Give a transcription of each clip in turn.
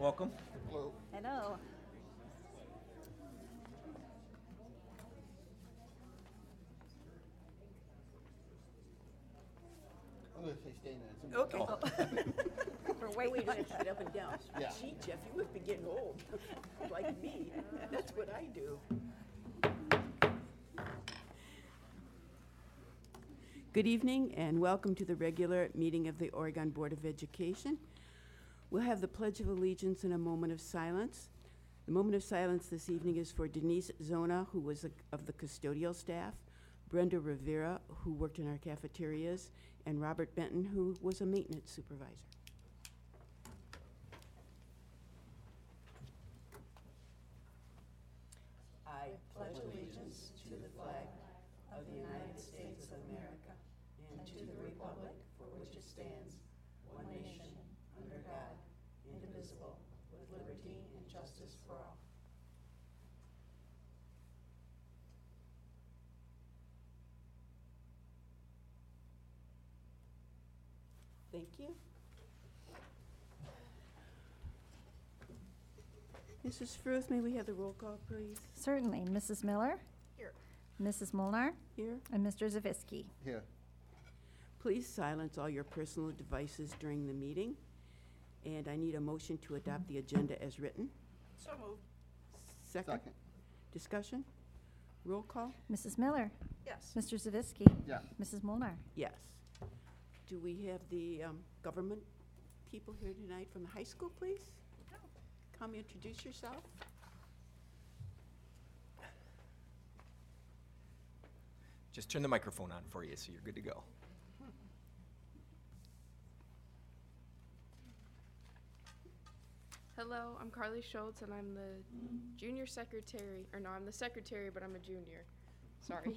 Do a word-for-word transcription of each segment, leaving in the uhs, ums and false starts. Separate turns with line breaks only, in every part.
Welcome.
Hello.
Hello.
I'm going to say stay there.
Okay.
Oh. We're
Wait,
waiting
wait,
on it.
sit up and down.
Yeah.
Gee, Jeff, you must be getting old, like me. That's what I do. Good evening and welcome to the regular meeting of the Oregon Board of Education. We'll have the Pledge of Allegiance in a moment of silence. The moment of silence this evening is for Denise Zona, who was a, of the custodial staff, Brenda Rivera, who worked in our cafeterias, and Robert Benton, who was a maintenance supervisor. I pledge allegiance to the flag of the United States of America and to the republic for which it stands, one nation, under God, indivisible, with liberty and justice for all. Thank you. Missus Fruth, may we have the roll call, please?
Certainly. Missus Miller?
Here.
Missus Molnar?
Here.
And Mister Zavisky.
Here.
Please silence all your personal devices during the meeting. And I need a motion to adopt the agenda as written.
So moved.
Second.
Second.
Discussion? Roll call?
Missus Miller?
Yes.
Mister Zavisky?
Yeah.
Missus Molnar?
Yes. Do we have the um, government people here tonight from the high school, please? Come introduce yourself.
Just turn the microphone on for you so you're good to go.
Hello, I'm Carly Schultz, and I'm the junior secretary, or no, I'm the secretary, but I'm a junior. Sorry.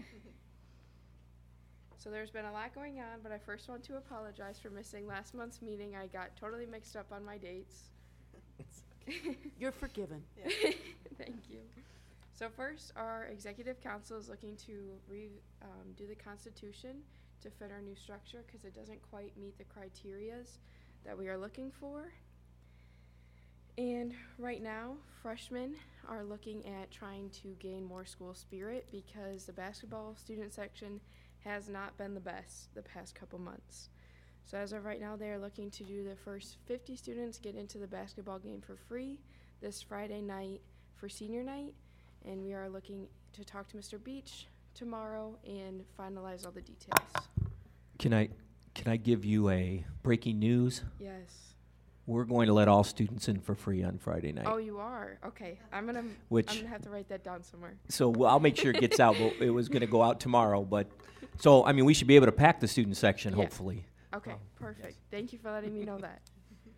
So there's been a lot going on, but I first want to apologize for missing last month's meeting. I got totally mixed up on my dates.
You're forgiven.
Thank you. So first, our executive council is looking to re, um, do the Constitution to fit our new structure because it doesn't quite meet the criterias that we are looking for. And right now, freshmen are looking at trying to gain more school spirit because the basketball student section has not been the best the past couple months. So as of right now, they are looking to do the first fifty students get into the basketball game for free this Friday night for senior night. And we are looking to talk to Mister Beach tomorrow and finalize all the details.
Can I can I give you a breaking news?
Yes.
We're going to let all students in for free on Friday night.
Oh, you are? Okay. I'm gonna
Which-
I'm gonna have to write that down somewhere.
So well, I'll make sure it gets out. But it was going to go out tomorrow, but so I mean we should be able to pack the student section
Yeah.
hopefully.
Okay,
Oh,
perfect.
yes.
Thank you for letting me know that.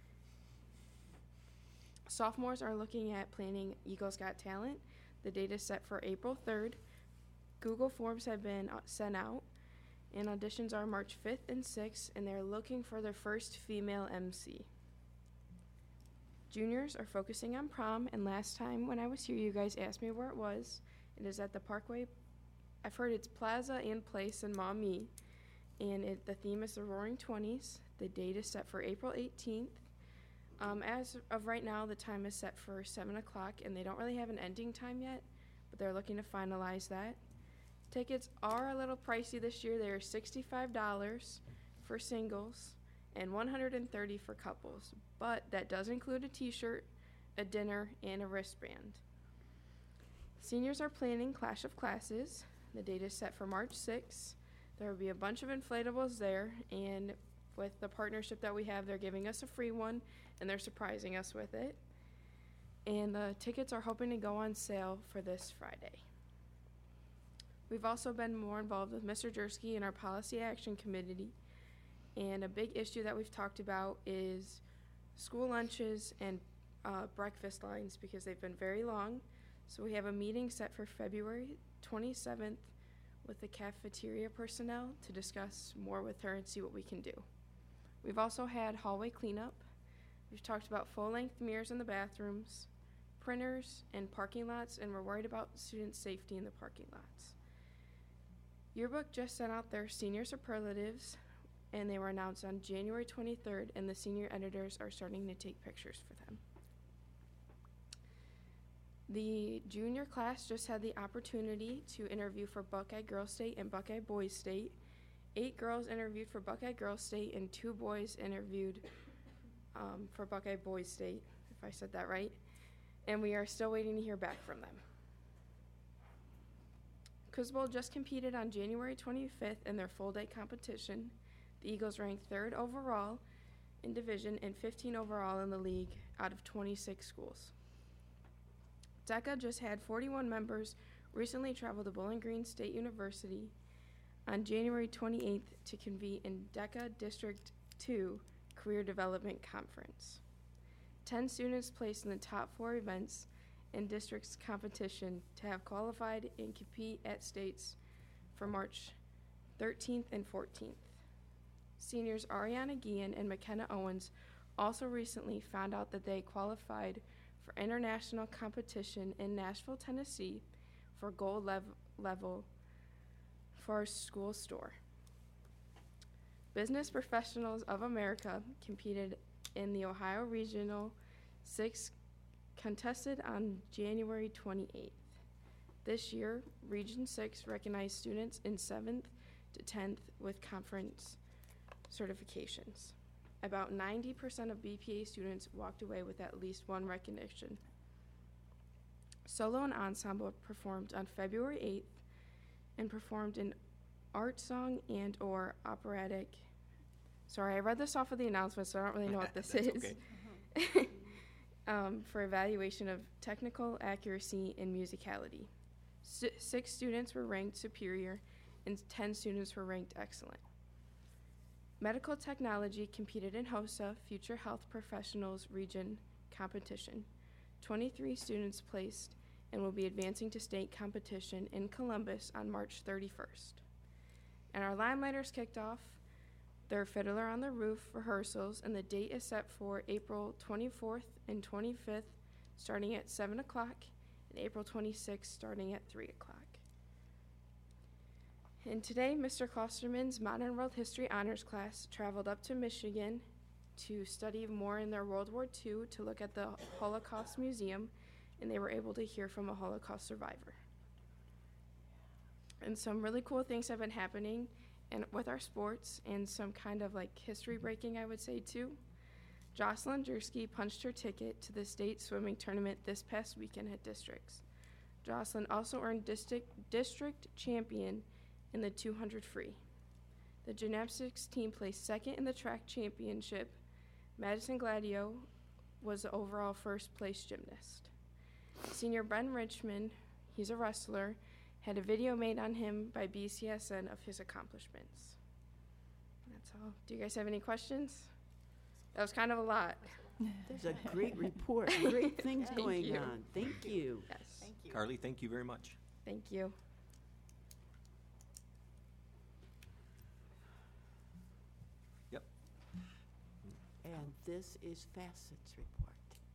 Sophomores are looking at planning Eagles Got Talent. The date is set for April third. Google Forms have been uh, sent out, and auditions are March fifth and sixth, and they're looking for their first female M C. Juniors are focusing on prom, and last time when I was here, you guys asked me where it was. It is at the Parkway. I've heard it's Plaza and Place in Maumee, and it, the theme is the Roaring Twenties. The date is set for April eighteenth. Um, as of right now, the time is set for seven o'clock, and they don't really have an ending time yet, but they're looking to finalize that. Tickets are a little pricey this year. They are sixty-five dollars for singles and one hundred thirty dollars for couples, but that does include a t-shirt, a dinner, and a wristband. Seniors are planning Clash of Classes. The date is set for March sixth. There will be a bunch of inflatables there, and with the partnership that we have, they're giving us a free one, and they're surprising us with it. And the tickets are hoping to go on sale for this Friday. We've also been more involved with Mister Jersky in our Policy Action Committee, and a big issue that we've talked about is school lunches and uh, breakfast lines because they've been very long. So we have a meeting set for February twenty-seventh with the cafeteria personnel to discuss more with her and see what we can do. We've also had hallway cleanup. We've talked about full-length mirrors in the bathrooms, printers, and parking lots, and we're worried about student safety in the parking lots. Yearbook just sent out their senior superlatives, and they were announced on January twenty-third, and the senior editors are starting to take pictures for them. The junior class just had the opportunity to interview for Buckeye Girls State and Buckeye Boys State. Eight girls interviewed for Buckeye Girls State and two boys interviewed um, for Buckeye Boys State, if I said that right. And we are still waiting to hear back from them. Coos Bowl just competed on January twenty-fifth in their full-day competition. The Eagles ranked third overall in division and fifteen overall in the league out of twenty-six schools. DECA just had forty-one members recently travel to Bowling Green State University on January twenty-eighth to convene in DECA District two Career Development Conference. Ten students placed in the top four events in district's competition to have qualified and compete at states for March thirteenth and fourteenth. Seniors Ariana Guillen and McKenna Owens also recently found out that they qualified for international competition in Nashville, Tennessee for gold lev- level for our school store. Business Professionals of America competed in the Ohio Regional six contested on January twenty-eighth. This year, Region six recognized students in seventh to tenth with conference certifications. About ninety percent of B P A students walked away with at least one recognition. Solo and ensemble performed on February eighth and performed an art song and or operatic. Sorry, I read this off of the announcement, so I don't really know what this is.
Okay.
um, for evaluation of technical accuracy and musicality. S- six students were ranked superior and ten students were ranked excellent. Medical technology competed in HOSA Future Health Professionals Region competition. twenty-three students placed and will be advancing to state competition in Columbus on March thirty-first. And our Limelighters kicked off their Fiddler on the Roof rehearsals, and the date is set for April twenty-fourth and twenty-fifth, starting at seven o'clock, and April twenty-sixth, starting at three o'clock. And today, Mister Klosterman's Modern World History Honors class traveled up to Michigan to study more in their World War Two to look at the Holocaust Museum, and they were able to hear from a Holocaust survivor. And some really cool things have been happening and with our sports, and some kind of like history breaking, I would say, too. Jocelyn Jersky punched her ticket to the state swimming tournament this past weekend at districts. Jocelyn also earned district, district champion in the two hundred free. The gymnastics team placed second in the track championship. Madison Gladio was the overall first place gymnast. Senior Ben Richmond, he's a wrestler, had a video made on him by B C S N of his accomplishments. That's all. Do you guys have any questions? That was kind of a lot.
It's a great report, great things
Thank
going
you.
on. Thank you.
Yes.
Thank you.
Carly, thank you very much.
Thank you.
Yep.
And this is Facet's report.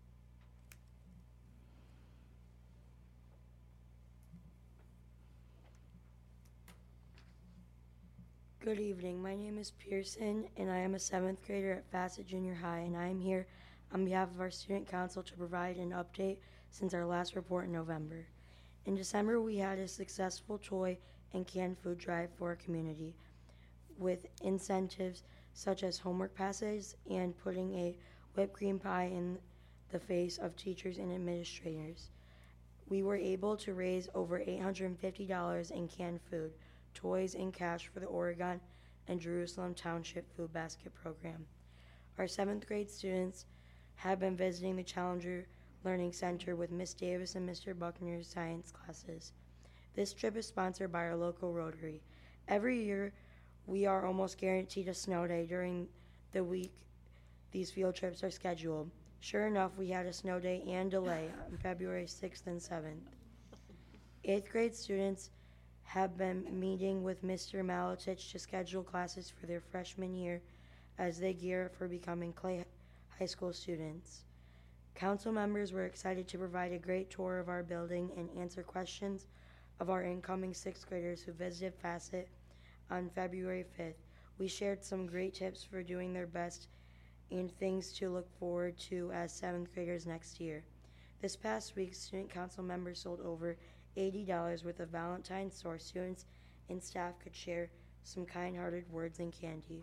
Good evening. My name is Pearson, and I am a seventh grader at Facet Junior High, and I am here on behalf of our student council to provide an update since our last report in November. In December, we had a successful toy and canned food drive for our community with incentives such as homework passes and putting a whipped cream pie in the face of teachers and administrators. We were able to raise over eight hundred fifty dollars in canned food, toys, and cash for the Oregon and Jerusalem Township Food Basket Program. Our seventh grade students have been visiting the Challenger Learning Center with Miss Davis and Mister Buckner's science classes. This trip is sponsored by our local Rotary. Every year, we are almost guaranteed a snow day during the week these field trips are scheduled. Sure enough, we had a snow day and delay on February sixth and seventh. Eighth grade students have been meeting with Mister Maletich to schedule classes for their freshman year as they gear up for becoming Clay High School students. Council members were excited to provide a great tour of our building and answer questions of our incoming sixth graders who visited Facet on February fifth. We shared some great tips for doing their best and things to look forward to as seventh graders next year. This past week, student council members sold over eighty dollars worth of Valentine's so our students and staff could share some kind-hearted words and candy.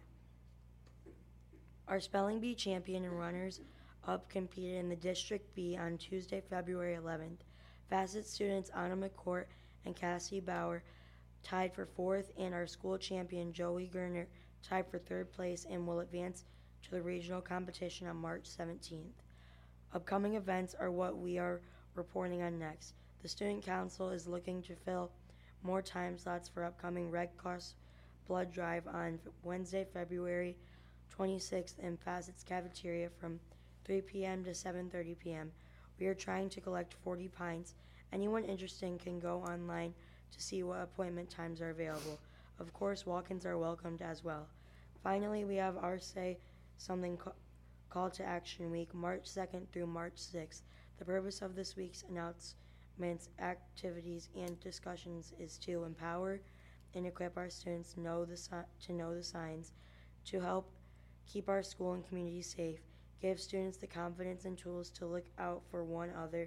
Our spelling bee champion and runners up competed in the District B on Tuesday, February eleventh. Facet students Anna McCourt and Cassie Bauer tied for fourth, and our school champion Joey Gerner tied for third place and will advance to the regional competition on March seventeenth. Upcoming events are what we are reporting on next. The Student Council is looking to fill more time slots for upcoming Red Cross blood drive on Wednesday, February twenty-sixth in Facet's cafeteria from three p.m. to seven thirty p.m. We are trying to collect forty pints. Anyone interested can go online to see what appointment times are available. Of course, walk-ins are welcomed as well. Finally, we have our Say Something ca- Call to Action Week, March second through March sixth. The purpose of this week's announcements, activities, and discussions is to empower and equip our students know the si- to know the signs, to help keep our school and community safe, give students the confidence and tools to look out for one another,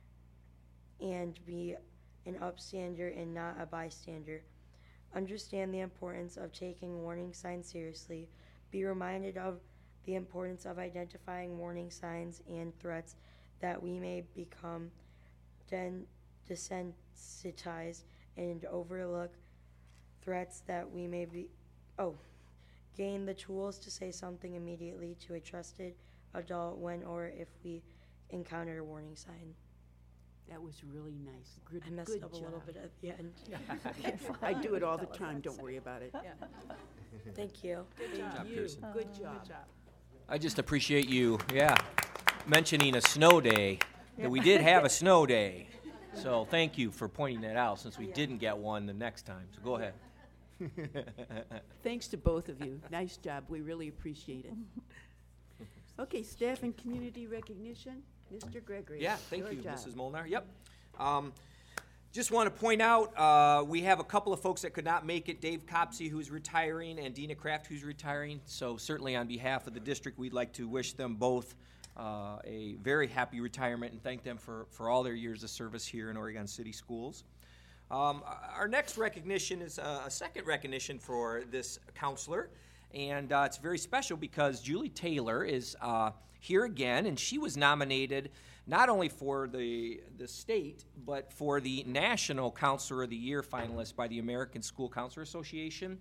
and be an upstander and not a bystander. Understand the importance of taking warning signs seriously. Be reminded of the importance of identifying warning signs and threats that we may become den- desensitized and overlook threats that we may be, oh, gain the tools to say something immediately to a trusted adult when or if we encounter a warning sign.
That was really nice. Good,
I messed
good
up
job.
a little bit at the end.
I do it all the time, don't worry about it.
Thank you.
Good
job,
you.
Pearson.
Good job.
I just appreciate you, yeah, mentioning a snow day, that we did have a snow day. So thank you for pointing that out, since we didn't get one the next time. So go ahead.
Thanks to both of you. Nice job. We really appreciate it. Okay, staff and community recognition. Mister Gregory.
Yeah, thank
your
you,
job.
Missus Molnar. Yep. Um, just want to point out, uh, we have a couple of folks that could not make it. Dave Copsey, who's retiring, and Dina Kraft, who's retiring. So certainly on behalf of the district, we'd like to wish them both uh, a very happy retirement and thank them for, for all their years of service here in Oregon City Schools. Um, our next recognition is a, a second recognition for this counselor, and uh, it's very special because Julie Taylor is uh, here again, and she was nominated not only for the the state, but for the National Counselor of the Year finalist by the American School Counselor Association.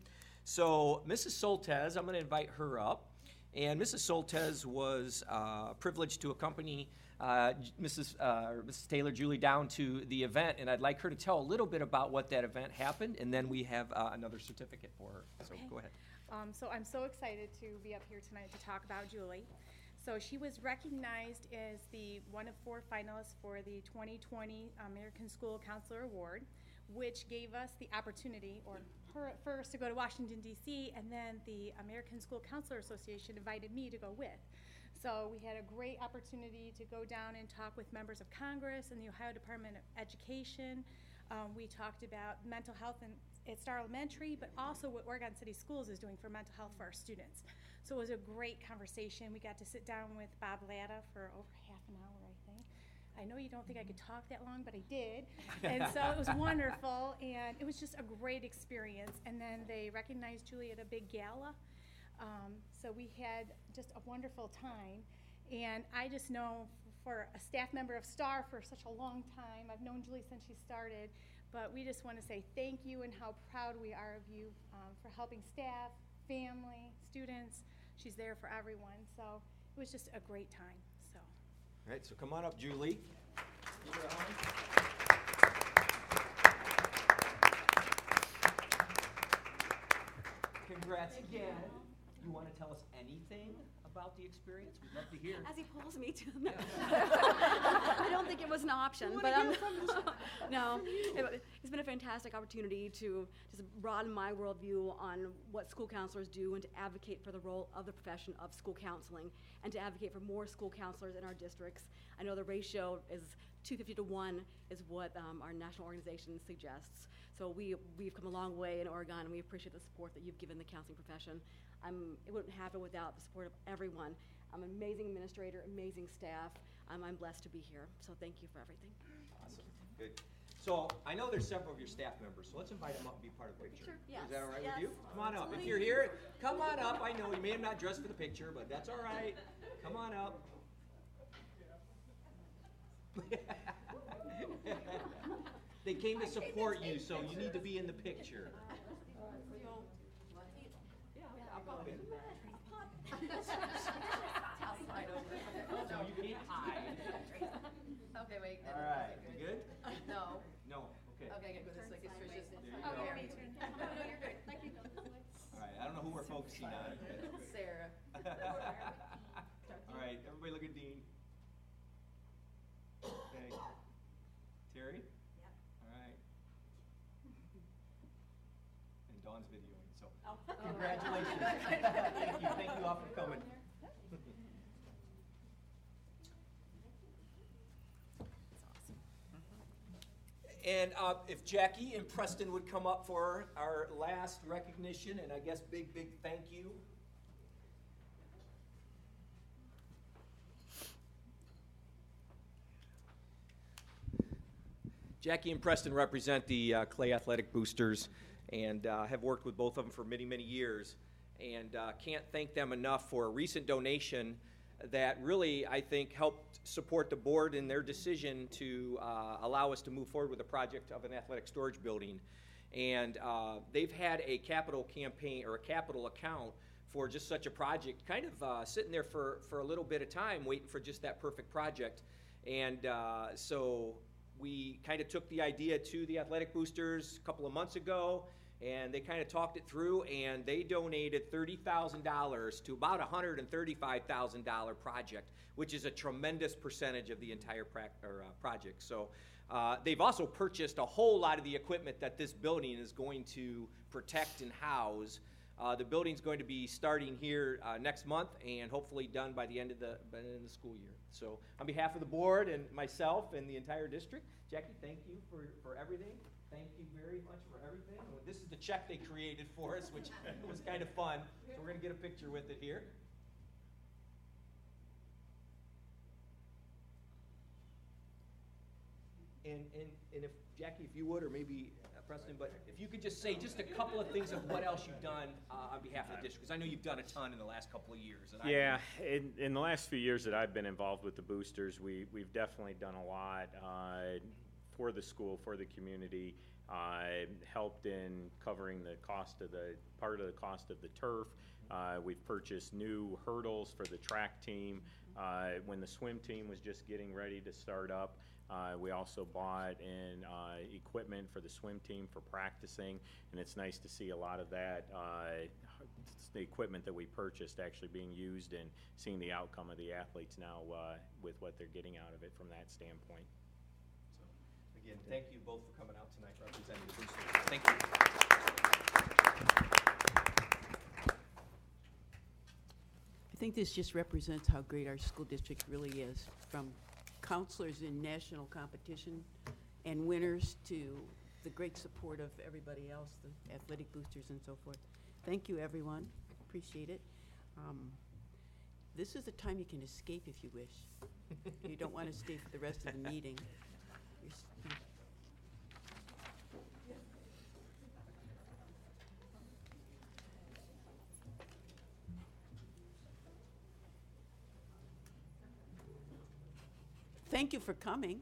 So Missus Soltesz, I'm going to invite her up, and Missus Soltesz was uh, privileged to accompany uh, Missus Uh, Missus Taylor, Julie, down to the event, and I'd like her to tell a little bit about what that event happened, and then we have uh, another certificate for her. So
Okay.
go ahead.
Um, so I'm so excited to be up here tonight to talk about Julie. So she was recognized as the one of four finalists for the twenty twenty American School Counselor Award, which gave us the opportunity, or her at first, to go to Washington, D C, and then the American School Counselor Association invited me to go with. So we had a great opportunity to go down and talk with members of Congress and the Ohio Department of Education. Um, we talked about mental health in, at Star Elementary, but also what Oregon City Schools is doing for mental health for our students. So it was a great conversation. We got to sit down with Bob Latta for over half an hour, I think. I know you don't think I could talk that long, but I did. And so it was wonderful, and it was just a great experience. And then they recognized Julie at a big gala. Um, so we had just a wonderful time. And I just know for a staff member of STAR for such a long time, I've known Julie since she started, but we just want to say thank you and how proud we are of you um, for helping staff, family, students. She's there for everyone. So it was just a great time. So.
All right, so come on up, Julie. Congrats again. You want to tell us anything about the experience? We'd love to hear.
As he pulls me to the I don't think it was an option, but um, no, it, it's been a fantastic opportunity to just broaden my worldview on what school counselors do and to advocate for the role of the profession of school counseling and to advocate for more school counselors in our districts. I know the ratio is two fifty to one is what um, our national organization suggests. So we, we've come a long way in Oregon, and we appreciate the support that you've given the counseling profession. Um, it wouldn't happen without the support of everyone. I'm an amazing administrator, amazing staff. Um, I'm blessed to be here, so thank you for everything.
Awesome, good. So I know there's several of your staff members, so let's invite them up and be part of the picture.
Sure, yes,
Is that all right
yes,
with you? Come on up. If
absolutely.
you're here, come on up. I know you may have not dressed for the picture, but that's all right. Come on up. They came to support you, so you need to be in the picture. So you can't hide.
Okay, wait.
All right, you good?
No.
No, okay.
Okay, good. This like it's just.
There you
Okay,
go.
me too. No, no, you're good. Thank you.
All right, I don't know who we're focusing on.
Sarah.
All right, everybody look at Dean. Okay. Terry? Yep. All right. And Dawn's videoing, so congratulations. Thank you, thank you all for coming. And uh, if Jackie and Preston would come up for our last recognition, and I guess big, big thank you. Jackie and Preston represent the uh, Clay Athletic Boosters and uh, have worked with both of them for many, many years. And uh, can't thank them enough for a recent donation that really, I think, helped support the board in their decision to uh, allow us to move forward with the project of an athletic storage building. And uh, they've had a capital campaign or a capital account for just such a project, kind of uh, sitting there for, for a little bit of time waiting for just that perfect project. And uh, so we kind of took the idea to the Athletic Boosters a couple of months ago, and they kind of talked it through, and they donated thirty thousand dollars to about a one hundred thirty-five thousand dollars project, which is a tremendous percentage of the entire pra- or, uh, project. So uh, they've also purchased a whole lot of the equipment that this building is going to protect and house. Uh, the building's going to be starting here uh, next month and hopefully done by the end of the by the end of the school year. So on behalf of the board and myself and the entire district, Jackie, thank you for, for everything. Thank you very much for everything. This is the check they created for us, which was kind of fun. So we're going to get a picture with it here. And, and, and if, Jackie, if you would, or maybe uh, Preston, but if you could just say just a couple of things of what else you've done uh, on behalf of the district, because I know you've done a ton in the last couple of years. And
Yeah, in, in the last few years that I've been involved with the boosters, we, we've definitely done a lot uh, for the school, for the community. Uh, helped in covering the cost of the, part of the cost of the turf. Uh, we've purchased new hurdles for the track team. Uh, when the swim team was just getting ready to start up, uh, we also bought in uh, equipment for the swim team for practicing, and it's nice to see a lot of that, uh, the equipment that we purchased actually being used and seeing the outcome of the athletes now uh, with what they're getting out of it from that standpoint.
Again, thank you both for coming out tonight representing the boosters. Thank you.
I think this just represents how great our school district really is, from counselors in national competition and winners to the great support of everybody else, the athletic boosters and so forth. Thank you, everyone. Appreciate it. Um, this is a time you can escape if you wish. You don't want to stay for the rest of the meeting. You're s- you- Thank you for coming.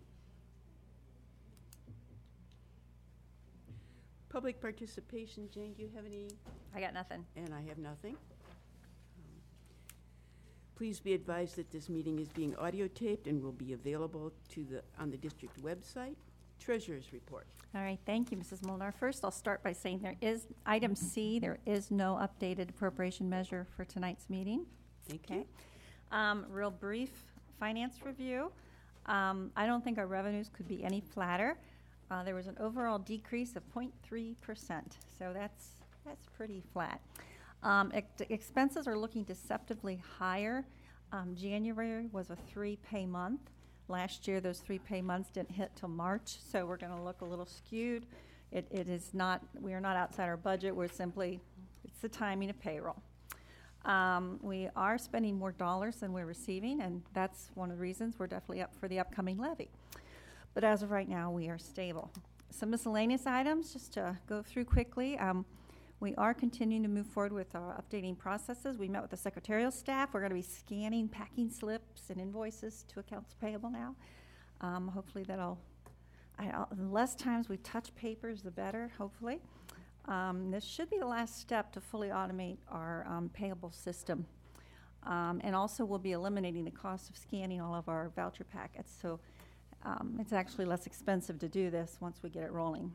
Public participation, Jane, do you have any?
I got nothing.
And I have nothing. Um, Please be advised that this meeting is being audio taped and will be available to the, on the district website. Treasurer's report.
All right, thank you, Missus Molnar. First, I'll start by saying there is, item C, there is no updated appropriation measure for tonight's meeting.
Thank
Okay.
you.
Um, real brief finance review. Um, I don't think our revenues could be any flatter. Uh, there was an overall decrease of zero point three percent, so that's, that's pretty flat. Um, ex- expenses are looking deceptively higher. Um, January was a three-pay month. Last year, those three-pay months didn't hit till March, so we're going to look a little skewed. It, it is not, we are not outside our budget. We're simply, it's the timing of payroll. Um, we are spending more dollars than we're receiving, and that's one of the reasons we're definitely up for the upcoming levy. But as of right now, we are stable. Some miscellaneous items, just to go through quickly. Um, we are continuing to move forward with our updating processes. We met with the secretarial staff. We're going to be scanning packing slips and invoices to accounts payable now. Um, hopefully that'll, I, I'll, the less times we touch papers, the better, hopefully. Um, this should be the last step to fully automate our um, payable system. Um, and also we'll be eliminating the cost of scanning all of our voucher packets. So um, it's actually less expensive to do this once we get it rolling.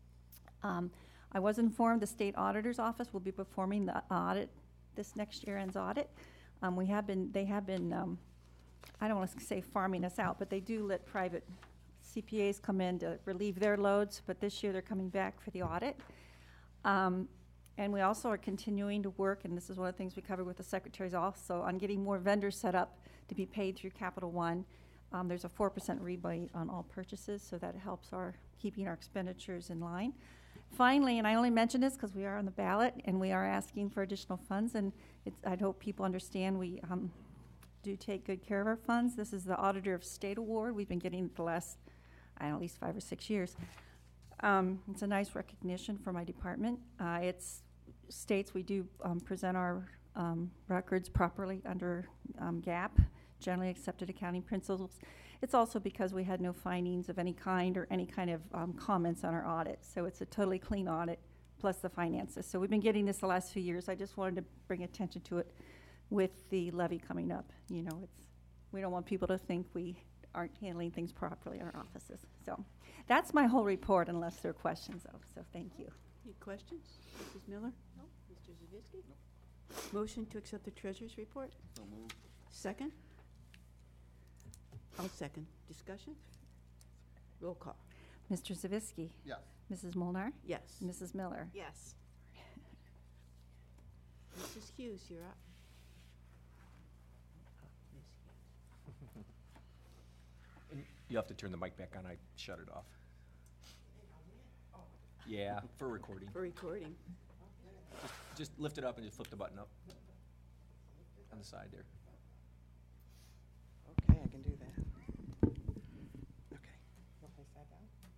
Um, I was informed the state auditor's office will be performing the audit, this next year end's audit. Um, we have been, they have been, um, I don't want to say farming us out, but they do let private C P As come in to relieve their loads, but this year they're coming back for the audit. Um, and we also are continuing to work, and this is one of the things we covered with the secretaries also, on getting more vendors set up to be paid through Capital One. Um, there's a four percent rebate on all purchases, so that helps our keeping our expenditures in line. Finally, and I only mention this because we are on the ballot and we are asking for additional funds, and it's, I hope people understand we um, do take good care of our funds. This is the Auditor of State Award. We've been getting it the last, I don't know, at least five or six years. Um, it's a nice recognition for my department. Uh, it's states we do um, present our um, records properly under um, G A P, Generally Accepted Accounting Principles. It's also because we had no findings of any kind or any kind of um, comments on our audit. So it's a totally clean audit, plus the finances. So we've been getting this the last few years. I just wanted to bring attention to it with the levy coming up. You know, it's we don't want people to think we aren't handling things properly in our offices. So that's my whole report, unless there are questions, though. So thank you.
Any questions? Missus Miller? No. Mister Zavisky? No. Motion to accept the treasurer's report?
So moved.
Second? I'll second. Discussion? Roll call.
Mister Zavisky.
Yes.
Missus Molnar.
Yes.
Missus Miller.
Yes.
Missus Hughes, you're up.
And you have to turn the mic back on. I shut it off. Yeah, for recording.
For recording.
Just, just lift it up and just flip the button up on the side there.
Okay, I can do that. Okay. We'll place that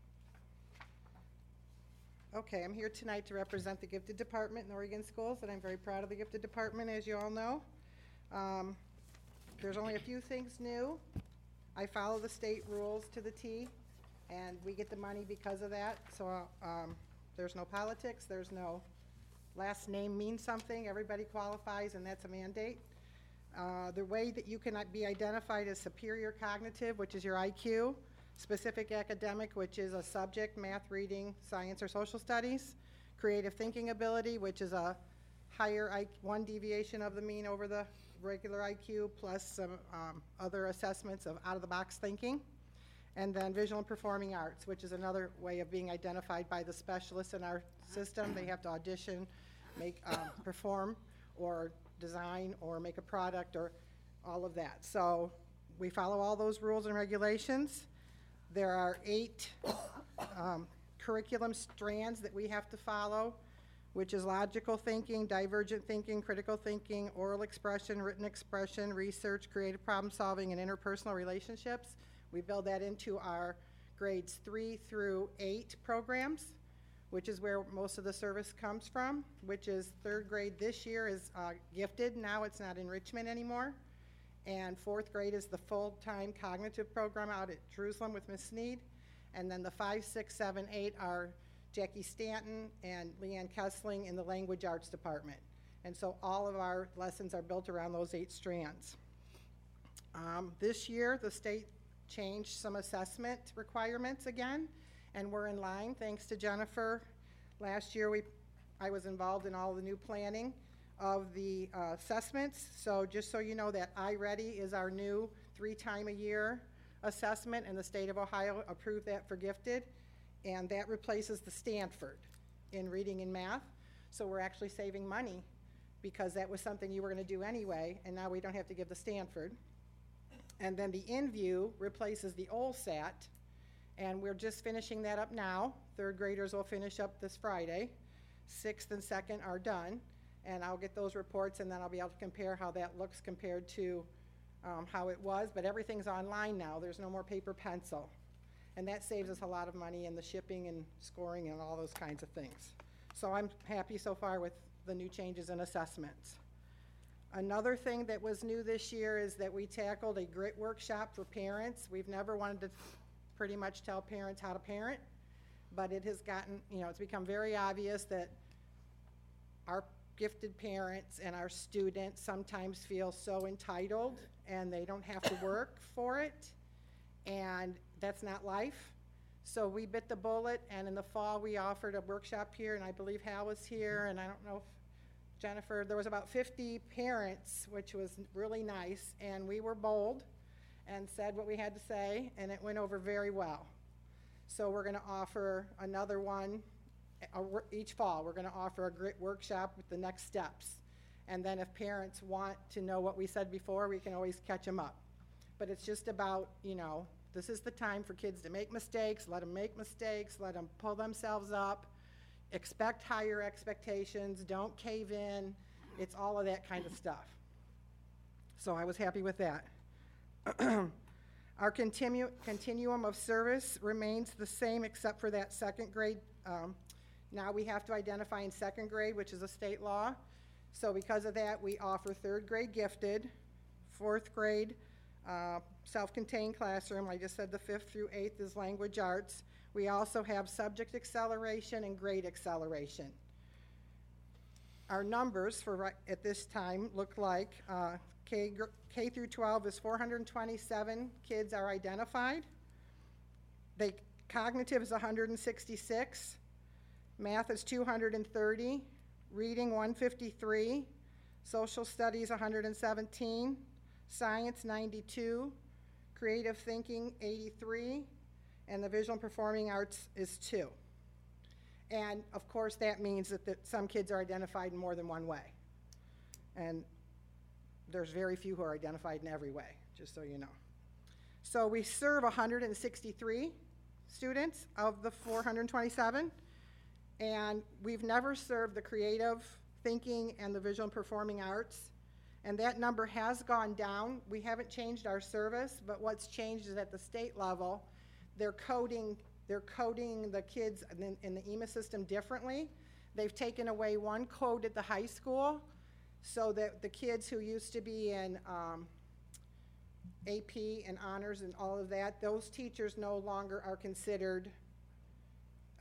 down. Okay, I'm here tonight to represent the Gifted Department in Oregon Schools, and I'm very proud of the Gifted Department, as you all know. Um, there's only a few things new. I follow the state rules to the T, and we get the money because of that. So um, there's no politics, there's no last name means something. Everybody qualifies, and that's a mandate. Uh, the way that you can be identified as superior cognitive, which is your I Q, specific academic, which is a subject, math, reading, science, or social studies, creative thinking ability, which is a higher I, one deviation of the mean over the regular I Q, plus some um, other assessments of out-of-the-box thinking, and then visual and performing arts, which is another way of being identified by the specialists in our system. They have to audition, make, um, perform, or design, or make a product, or all of that. So we follow all those rules and regulations. There are eight um, curriculum strands that we have to follow, which is logical thinking, divergent thinking, critical thinking, oral expression, written expression, research, creative problem solving, and interpersonal relationships. We build that into our grades three through eight programs, which is where most of the service comes from, which is third grade this year is uh, gifted. Now it's not enrichment anymore. And fourth grade is the full-time cognitive program out at Jerusalem with Miz Sneed. And then the five, six, seven, eight are Jackie Stanton and Leanne Kessling in the language arts department. And so all of our lessons are built around those eight strands. Um, this year, the state changed some assessment requirements again, and we're in line thanks to Jennifer. Last year, we, I was involved in all the new planning of the uh, assessments. So just so you know that iReady is our new three-time-a-year assessment, and the state of Ohio approved that for gifted, and that replaces the Stanford in reading and math. So we're actually saving money because that was something you were going to do anyway, and now we don't have to give the Stanford. And then the InView replaces the OLSAT, and we're just finishing that up now. Third graders will finish up this Friday. Sixth and second are done. and I'll get those reports, and then I'll be able to compare how that looks compared to um, how it was. But everything's online now. There's no more paper pencil. And that saves us a lot of money in the shipping and scoring and all those kinds of things. So I'm happy so far with the new changes in assessments. Another thing that was new this year is that we tackled a grit workshop for parents. We've never wanted to pretty much tell parents how to parent, but it has gotten, you know, it's become very obvious that our gifted parents and our students sometimes feel so entitled and they don't have to work for it, and that's not life. So we bit the bullet, and in the fall we offered a workshop here, and I believe Hal was here, and I don't know if Jennifer, there was about fifty parents, which was really nice, and we were bold and said what we had to say, and it went over very well. So we're gonna offer another one a, each fall. We're gonna offer a grit workshop with the next steps. And then if parents want to know what we said before, we can always catch them up. But it's just about, you know, this is the time for kids to make mistakes, let them make mistakes, let them pull themselves up, expect higher expectations, don't cave in. It's all of that kind of stuff. So I was happy with that. Our continu continuum of service remains the same except for that second grade. Um, now we have to identify in second grade, which is a state law. So because of that, we offer third grade gifted, fourth grade uh, self-contained classroom. I just said the fifth through eighth is language arts. We also have subject acceleration and grade acceleration. Our numbers for right at this time look like uh, K, K through twelve is four hundred twenty-seven kids are identified. They, cognitive is one hundred sixty-six. Math is two hundred thirty. Reading one hundred fifty-three. Social studies one hundred seventeen. Science ninety-two. Creative thinking eighty-three. And the visual and performing arts is two. And of course that means that, that some kids are identified in more than one way. And there's very few who are identified in every way, just so you know. So we serve one hundred sixty-three students of the four hundred twenty-seven, and we've never served the creative thinking and the visual and performing arts, and that number has gone down. We haven't changed our service, but what's changed is at the state level, they're coding, they're coding the kids in, in the E M A system differently. They've taken away one code at the high school so that the kids who used to be in um, A P and honors and all of that, those teachers no longer are considered uh,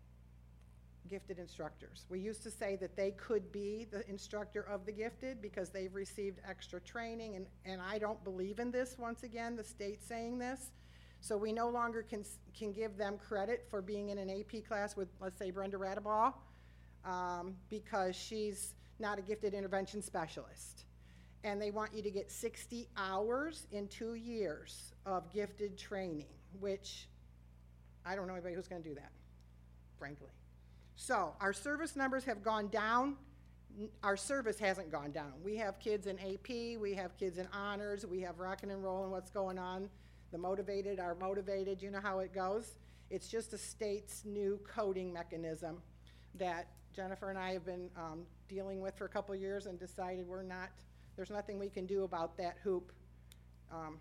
gifted instructors. We used to say that they could be the instructor of the gifted because they've received extra training, and, and I don't believe in this, once again, the state's saying this. So we no longer can, can give them credit for being in an A P class with, let's say, Brenda Radaball, um, because she's not a gifted intervention specialist. And they want you to get sixty hours in two years of gifted training, which I don't know anybody who's gonna do that, frankly. So our service numbers have gone down. Our service hasn't gone down. We have kids in A P, we have kids in honors, we have rockin' and rollin' what's going on. The motivated are motivated, you know how it goes. It's just a state's new coding mechanism that Jennifer and I have been um, dealing with for a couple years and decided we're not, there's nothing we can do about that hoop. Um,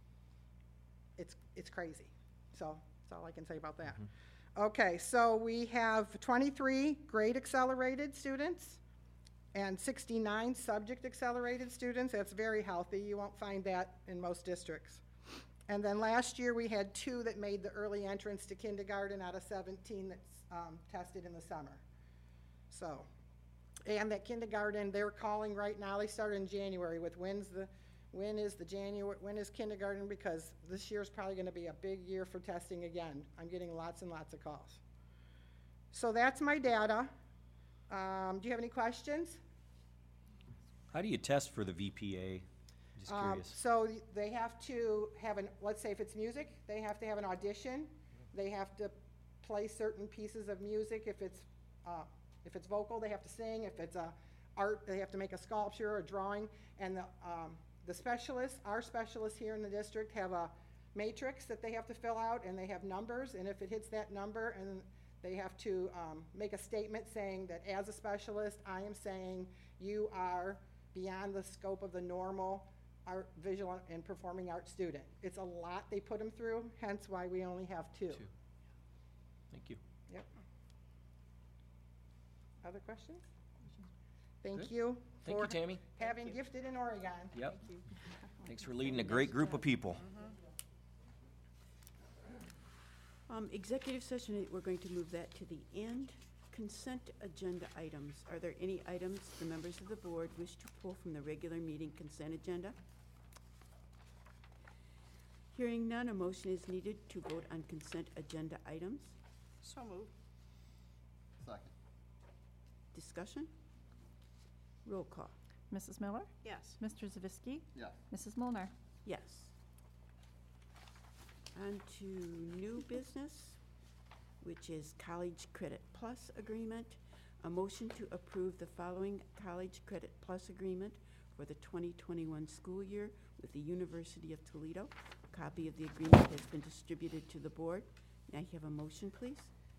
it's, it's crazy. So that's all I can say about that. Mm-hmm. Okay, so we have twenty-three grade accelerated students and sixty-nine subject accelerated students. That's very healthy. You won't find that in most districts. And then last year we had two that made the early entrance to kindergarten out of seventeen that's um, tested in the summer. So, and that kindergarten, they're calling right now, they started in January with when's the, when is the January, when is kindergarten, because this year's probably gonna be a big year for testing again. I'm getting lots and lots of calls. So that's my data. Um, do you have any questions?
How do you test for the V P A? Just
Um,
curious.
so they have to have an, let's say if it's music, they have to have an audition. They have to play certain pieces of music. If it's, uh, if it's vocal, they have to sing. If it's a art, they have to make a sculpture or a drawing. And the, um, the specialists, our specialists here in the district have a matrix that they have to fill out, and they have numbers, and if it hits that number, and they have to um, make a statement saying that as a specialist, I am saying you are beyond the scope of the normal art, visual, and performing arts student. It's a lot they put them through, hence why we only have two.
Two. Thank you.
Yep. Other questions? Thank
Good.
you.
Thank you,
for
Tammy.
Having gifted in Oregon.
Yep. Thanks for leading a great group of people.
Um, executive session, we're going to move that to the end. Consent agenda items. Are there any items the members of the board wish to pull from the regular meeting consent agenda? Hearing none, a motion is needed to vote on consent agenda items.
So moved.
Second.
Discussion? Roll call.
Missus Miller?
Yes.
Mister Zavisky?
Yes.
Missus Molnar?
Yes. On to new business, which is College Credit Plus agreement. A motion to approve the following College Credit Plus agreement for the twenty twenty-one school year with the University of Toledo. A copy of the agreement has been distributed to the board. May I have a motion, please?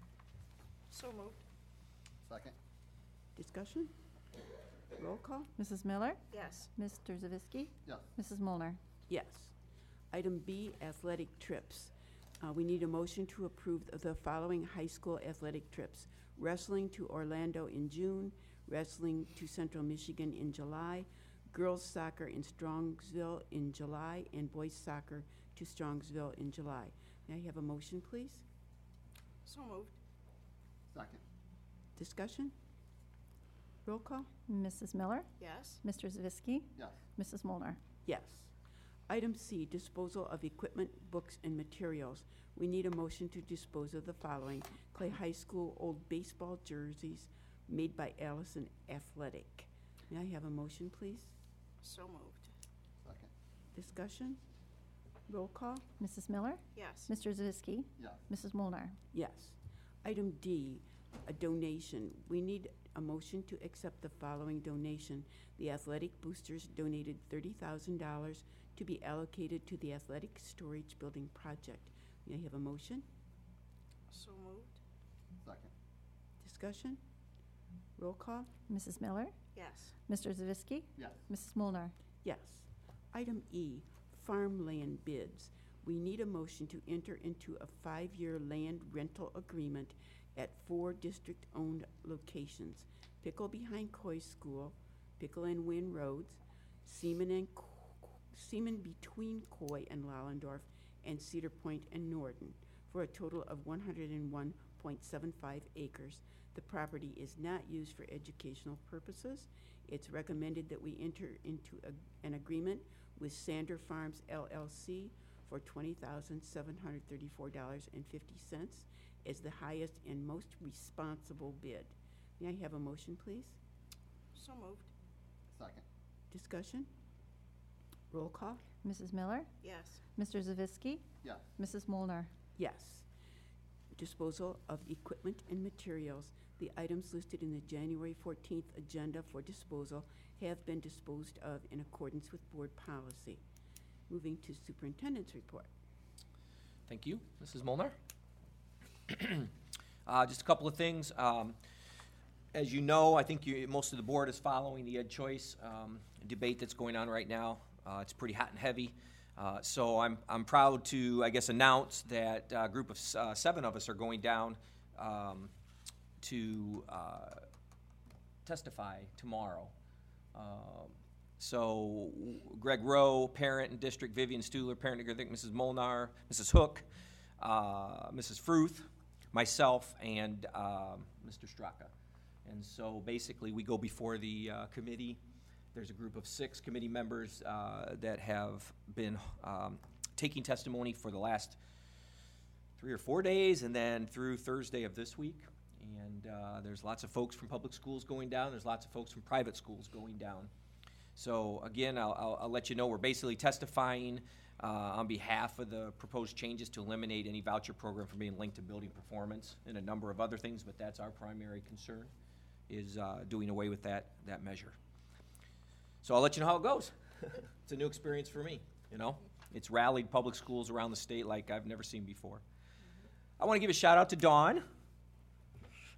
So moved.
Second.
Discussion? Roll call?
Missus Miller?
Yes.
Mister Zavisky?
Yes.
Missus Molnar?
Yes. Item B, athletic trips. Uh, we need a motion to approve of the following high school athletic trips. Wrestling to Orlando in June, wrestling to Central Michigan in July, girls soccer in Strongsville in July, and boys soccer to Strongsville in July. May I have a motion, please?
So moved.
Second.
Discussion? Roll call?
Missus Miller?
Yes.
Mister Zavisky?
Yes.
Missus Molnar?
Yes. Item C, disposal of equipment, books, and materials. We need a motion to dispose of the following: Clay High School old baseball jerseys made by Allison Athletic. May I have a motion, please?
So moved.
Second.
Discussion? Roll call?
Missus Miller?
Yes.
Mister Zavisky?
Yes.
Missus Molnar?
Yes. Item D, a donation. We need a motion to accept the following donation. The athletic boosters donated thirty thousand dollars to be allocated to the athletic storage building project. May I have a motion?
So moved.
Second.
Discussion? Roll call?
Missus Miller?
Yes.
Mister Zavisky?
Yes.
Missus Molnar?
Yes. Item E, farmland bids. We need a motion to enter into a five-year land rental agreement at four district-owned locations: Pickle behind Coy School, Pickle and Wynn Roads, Seaman and Co- Seaman between Coy and Lollendorf, and Cedar Point and Norton, for a total of one hundred one point seven five acres. The property is not used for educational purposes. It's recommended that we enter into a, an agreement with Sander Farms L L C for twenty thousand seven hundred thirty-four dollars and fifty cents as the highest and most responsible bid. May I have a motion, please?
So moved.
Second.
Discussion? Roll call?
Missus Miller?
Yes.
Mister Zavisky?
Yes.
Missus Molnar?
Yes. Disposal of equipment and materials. The items listed in the January fourteenth agenda for disposal have been disposed of in accordance with board policy. Moving to superintendent's report.
Thank you. Missus Molnar? uh, just a couple of things. Um, as you know, I think you, most of the board is following the Ed Choice um, debate that's going on right now. Uh, it's pretty hot and heavy. Uh, so I'm, I'm proud to, I guess, announce that a group of uh, seven of us are going down um, to uh, testify tomorrow. Um, so Greg Rowe, parent and district, Vivian Stuhler, parent and district, Missus Molnar, Missus Hook, uh, Missus Fruth, myself, and um, Mister Straka. And so basically we go before the uh, committee. There's a group of six committee members uh, that have been um, taking testimony for the last three or four days and then through Thursday of this week. And uh, there's lots of folks from public schools going down. There's lots of folks from private schools going down. So again, I'll, I'll, I'll let you know we're basically testifying uh, on behalf of the proposed changes to eliminate any voucher program from being linked to building performance and a number of other things, but that's our primary concern, is uh, doing away with that, that measure. So I'll let you know how it goes. It's a new experience for me, you know. It's rallied public schools around the state like I've never seen before. I want to give a shout out to Dawn.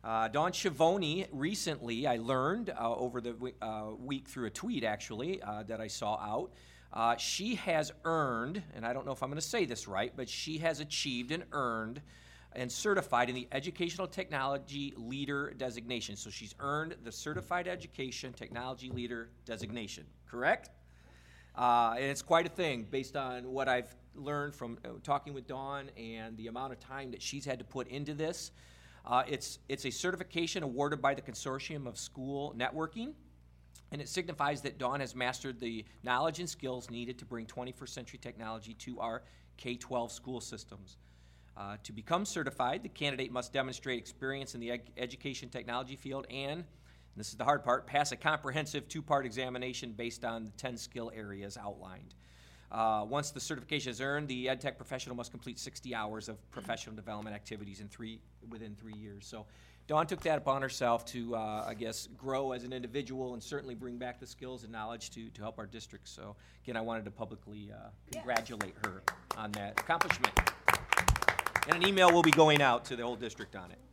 Uh, Dawn Schiavone recently, I learned uh, over the we- uh, week through a tweet actually uh, that I saw out, uh, she has earned, and I don't know if I'm going to say this right, but she has achieved and earned and certified in the Educational Technology Leader designation. So she's earned the Certified Education Technology Leader designation, correct? Uh, and it's quite a thing based on what I've learned from uh, talking with Dawn and the amount of time that she's had to put into this. Uh, it's, it's a certification awarded by the Consortium of School Networking, and it signifies that Dawn has mastered the knowledge and skills needed to bring twenty-first century technology to our K twelve school systems. Uh, to become certified, the candidate must demonstrate experience in the ed- education technology field and, and this is the hard part, pass a comprehensive two-part examination based on the ten skill areas outlined. Uh, once the certification is earned, the ed tech professional must complete sixty hours of professional development activities in three, within three years. So Dawn took that upon herself to, uh, I guess, grow as an individual and certainly bring back the skills and knowledge to, to help our district. So again, I wanted to publicly uh, congratulate her on that accomplishment. And an email will be going out to the whole district on it.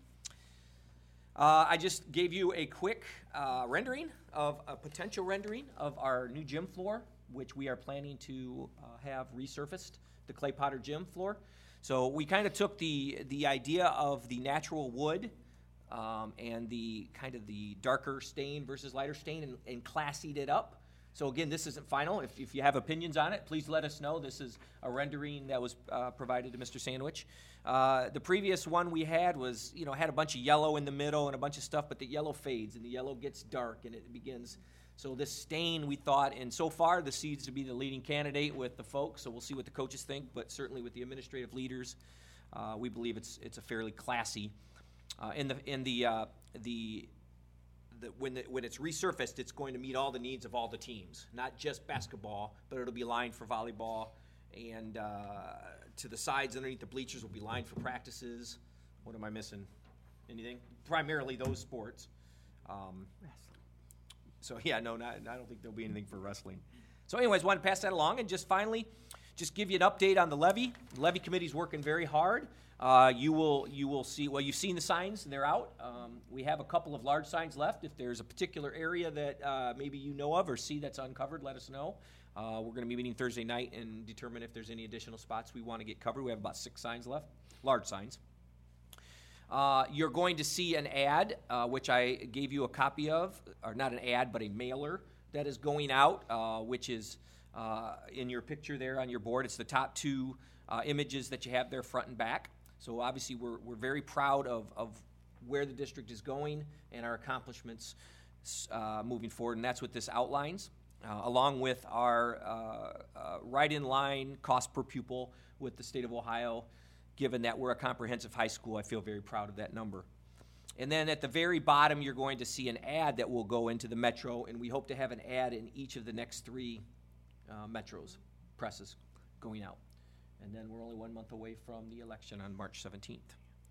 Uh, I just gave you a quick uh, rendering of a potential rendering of our new gym floor, which we are planning to uh, have resurfaced, the Clay Potter gym floor. So we kind of took the the idea of the natural wood um, and the kind of the darker stain versus lighter stain and, and classied it up. So again, this isn't final. If, if you have opinions on it, please let us know. This is a rendering that was uh, provided to Mister Sandwich. Uh, the previous one we had was, you know, had a bunch of yellow in the middle and a bunch of stuff, but the yellow fades and the yellow gets dark and it begins. So this stain, we thought, and so far this seems to be the leading candidate with the folks, so we'll see what the coaches think, but certainly with the administrative leaders, uh, we believe it's it's a fairly classy. Uh, in the in the uh, the The, when, the, when it's resurfaced, it's going to meet all the needs of all the teams, not just basketball, but it'll be lined for volleyball, and uh, to the sides underneath the bleachers will be lined for practices. What am I missing? Anything? Primarily those sports. Um,
Wrestling.
so yeah, no, not, I don't think there'll be anything for wrestling. So anyways, wanted to pass that along, and just finally, just give you an update on the levy. The levy committee's working very hard. Uh, you will you will see, well, you've seen the signs, they're out. Um, we have a couple of large signs left. If there's a particular area that uh, maybe you know of or see that's uncovered, let us know. Uh, we're going to be meeting Thursday night and determine if there's any additional spots we want to get covered. We have about six signs left, large signs. Uh, you're going to see an ad, uh, which I gave you a copy of, or not an ad, but a mailer that is going out, uh, which is uh, in your picture there on your board. It's the top two uh, images that you have there, front and back. So obviously we're, we're very proud of, of where the district is going and our accomplishments uh, moving forward, and that's what this outlines, uh, along with our uh, uh, right in line cost per pupil with the state of Ohio. Given that we're a comprehensive high school, I feel very proud of that number. And then at the very bottom, you're going to see an ad that will go into the Metro, and we hope to have an ad in each of the next three uh, Metros, presses, going out. And then we're only one month away from the election on March seventeenth.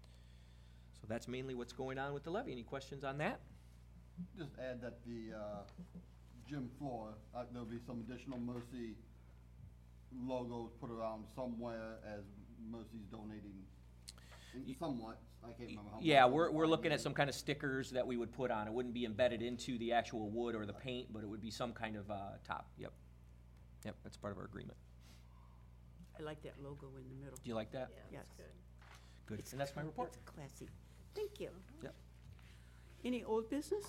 So that's mainly what's going on with the levy. Any questions on that?
Just add that the uh, gym floor, uh, there'll be some additional Mercy logos put around somewhere as Mercy's donating in somewhat. I can't remember how much.
Yeah, we're, we're looking at some kind of stickers that we would put on. It wouldn't be embedded into the actual wood or the paint, but it would be some kind of uh, top. Yep. Yep, that's part of our agreement.
I like that logo in the middle.
Do you like that?
Yes.
Good. And that's my report.
It's classy. Thank you.
Yep.
Any old business?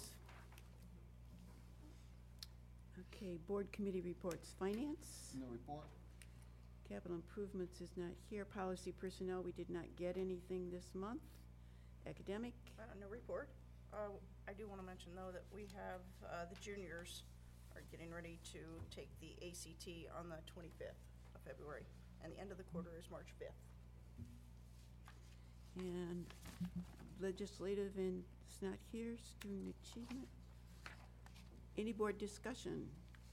Okay, board committee reports. Finance?
No report?
Capital improvements is not here. Policy personnel, we did not get anything this month. Academic?
Uh, no report. Uh, I do want to mention, though, that we have, uh, the juniors are getting ready to take the A C T on the twenty-fifth of February, and the end of the quarter is March fifth.
And legislative and it's not here. Student achievement? Any board discussion?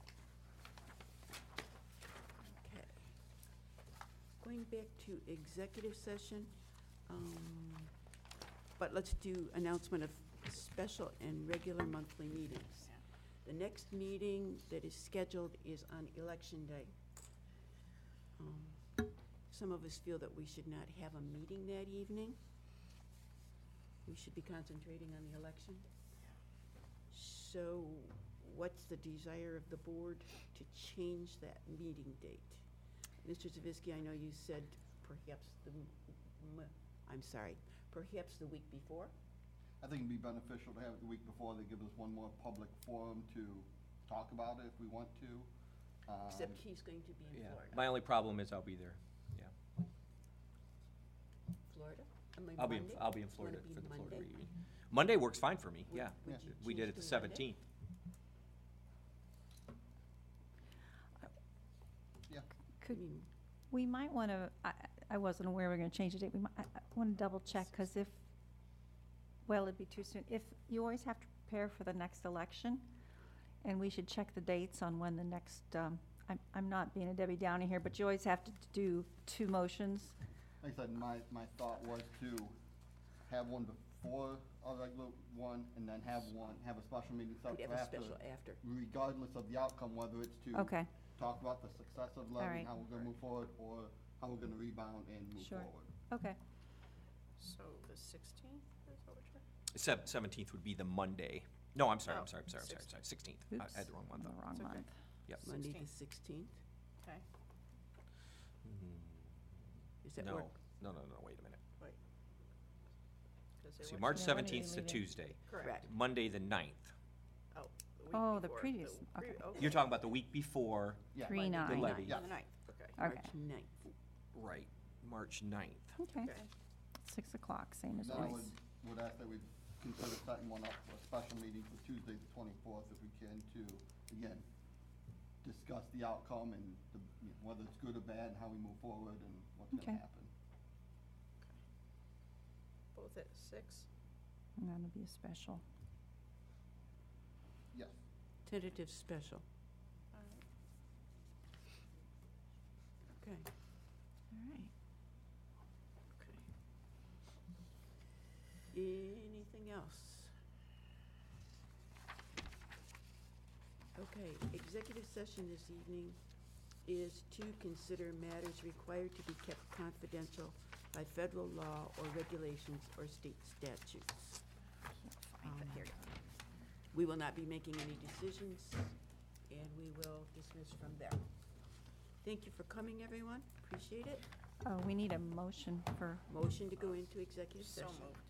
Okay. Going back to executive session, um, but let's do announcement of special and regular monthly meetings. The next meeting that is scheduled is on election day. Um, Some of us feel that we should not have a meeting that evening. We should be concentrating on the election. So what's the desire of the board to change that meeting date? Mister Zavisky, I know you said perhaps the, m- m- I'm sorry, perhaps the week before?
I think it'd be beneficial to have it the week before. They give us one more public forum to talk about it if we want to.
Except
Um,
he's going to be in
Yeah.
Florida.
My only problem is I'll be there, yeah.
Florida? I mean,
I'll be, in
Monday?
I'll be in
Wanna
Florida
be
for the Florida
Monday?
reunion. Monday works fine for me,
Would-
yeah.
would you
We did
choose
it the
to Monday?
seventeenth.
Yeah.
Could,
mean-
we might want to, I, I wasn't aware we were going to change the date. We might, I want to double check, because if, well, it'd be too soon. If, you always have to prepare for the next election, and we should check the dates on when the next, um, I'm, I'm not being a Debbie Downey here, but you always have to do two motions.
Like I said, my, my thought was to have one before a regular one, and then have one, have a special meeting
Could
separate
have a
after.
special after.
Regardless of the outcome, whether it's to
Okay.
talk about the success of levy,
right.
how we're gonna move forward, or how we're gonna rebound and move
Sure.
forward.
Okay.
So the sixteenth, is that what you're?
Sev- seventeenth would be the Monday. No, I'm sorry, I'm
Oh,
sorry, I'm sorry, I'm sorry, sorry, sixteenth. I
Oops,
I had the wrong month
the
up.
wrong
It's okay.
month.
Yep.
Monday the
sixteenth.
sixteenth?
Okay,
Is that
No,
work?
no, no, no, wait a minute.
wait. 'Cause they
See,
want
March
to-
Yeah, when are you
seventeenth is a
leaving?
Tuesday.
Correct.
Monday, the ninth.
Oh, the week
Oh, the
before,
previous-
pre-
okay.
okay.
You're talking about the week before,
Yeah.
Three
Monday,
nine.
the
the
levy.
Yeah.
ninth, the ninth, okay.
Okay.
March ninth.
Right, March ninth.
Okay.
Okay.
Six o'clock, same as
Then I
always.
would, would ask that we consider setting one up for a special meeting for Tuesday, the twenty-fourth, if we can, to, again, discuss the outcome and the, you know, whether it's good or bad, and how we move forward, and what's
Okay.
gonna happen.
Both at six?
And that'll be a special.
Yes.
Tentative special.
All right.
Okay.
All right.
Okay. Anything else? Okay, executive session this evening is to consider matters required to be kept confidential by federal law or regulations or state statutes.
Find it. Here you
We will not be making any decisions, and we will dismiss from there. Thank you for coming, everyone. Appreciate it.
go. Oh, we need a motion for,
Motion to go into executive
So
session.
moved.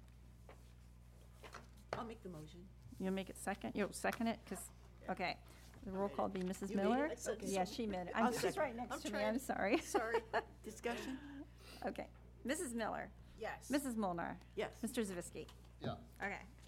I'll make the motion.
you'll make it second, you'll second it, because, okay. The roll call be Missus
You made it?
Miller?
I said
Yeah,
so.
she made it.
I'll
I'm, she's
second.
right next
I'm
to me,
trying.
I'm sorry.
Sorry.
Discussion?
Okay. Missus Miller,
Yes.
Missus Molnar,
Yes.
Mister Zavisky.
Yeah.
Okay.